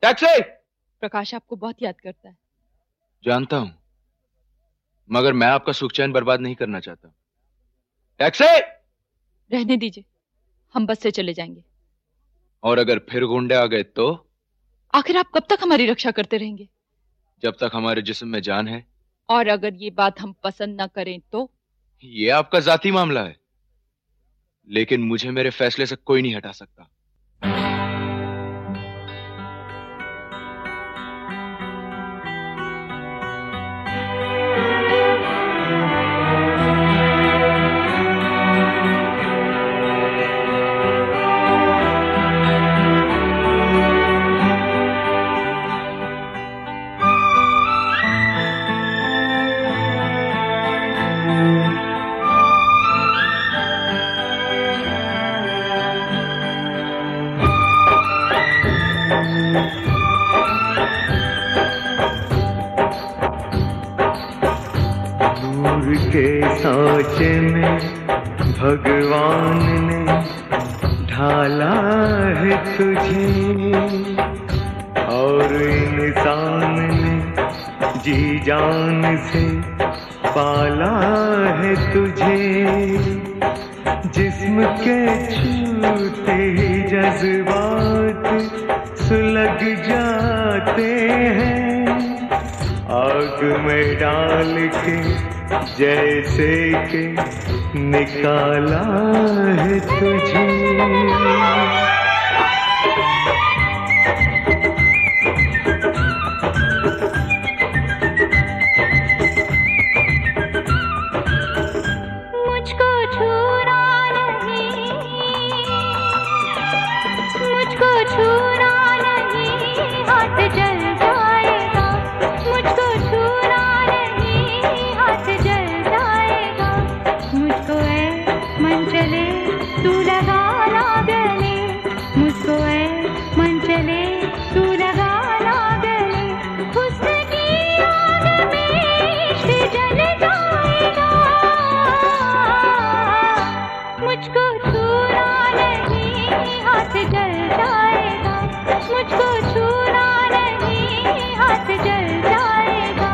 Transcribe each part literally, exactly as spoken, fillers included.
Taxi! प्रकाश आपको बहुत याद करता है। जानता हूं, मगर मैं आपका सुख चैन बर्बाद नहीं करना चाहता। टैक्सी! रहने दीजिए, हम बस से चले जाएंगे। और अगर फिर गुंडे आ गए तो? आखिर आप कब तक हमारी रक्षा करते रहेंगे? जब तक हमारे जिस्म में जान है। और अगर ये बात हम पसंद न करें तो? ये आपका जाती मामला है, लेकिन मुझे मेरे फैसले से कोई नहीं हटा सकता। के सांचे में भगवान ने ढाला है तुझे, और इंसान ने जी जान से पाला है तुझे। जिस्म के छूते ही जज्बात सुलग जाते हैं, आग में डाल के जैसे कि निकाला है तुझे। मुझको छूना नहीं, मुझको छूना नहीं, हाथ जल जाएगा। मुझको छूना नहीं, हाथ जल जाएगा। मुझको ऐ मन चले तू लगा ना गले, मुझको ऐ मन चले तू लगा ना गले। हुस्न की आग में इश्क जल जाएगा। मुझको छूना नहीं, हाथ जल जाएगा। मुझको छूना नहीं, हाथ जल जाएगा।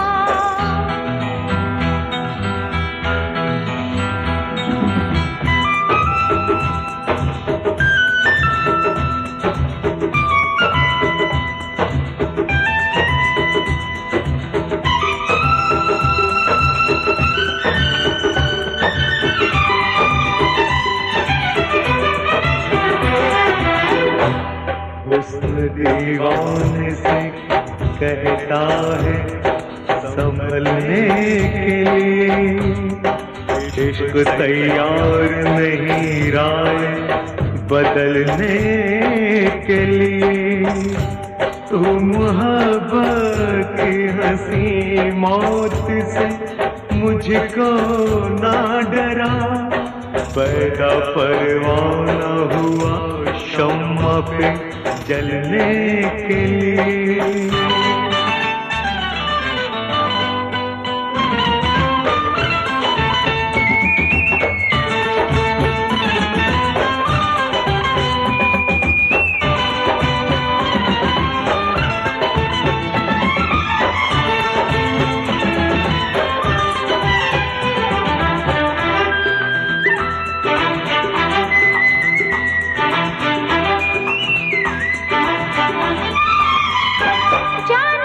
हुस्न दीवाने से कहता है संभलने के लिए, इश्क तैयार नहीं राय बदलने के लिए। तू मोहब्बत की हंसी मौत से मुझको ना डरा, पैदा परवाना हुआ शम्मा पे जलने के लिए। जान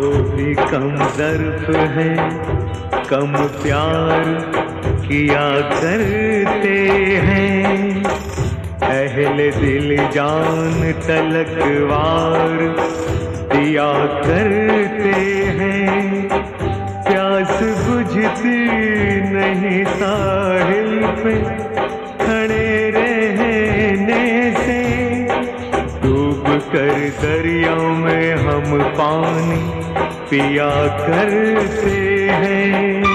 वो भी कम ज़र्फ है, कम प्यार किया करते हैं। अहले दिल जान तलकवार दिया करते हैं। प्यास बुझती नहीं साहिल पे खड़े रहने से, डूब कर दरिया में हम पानी पिया करते हैं।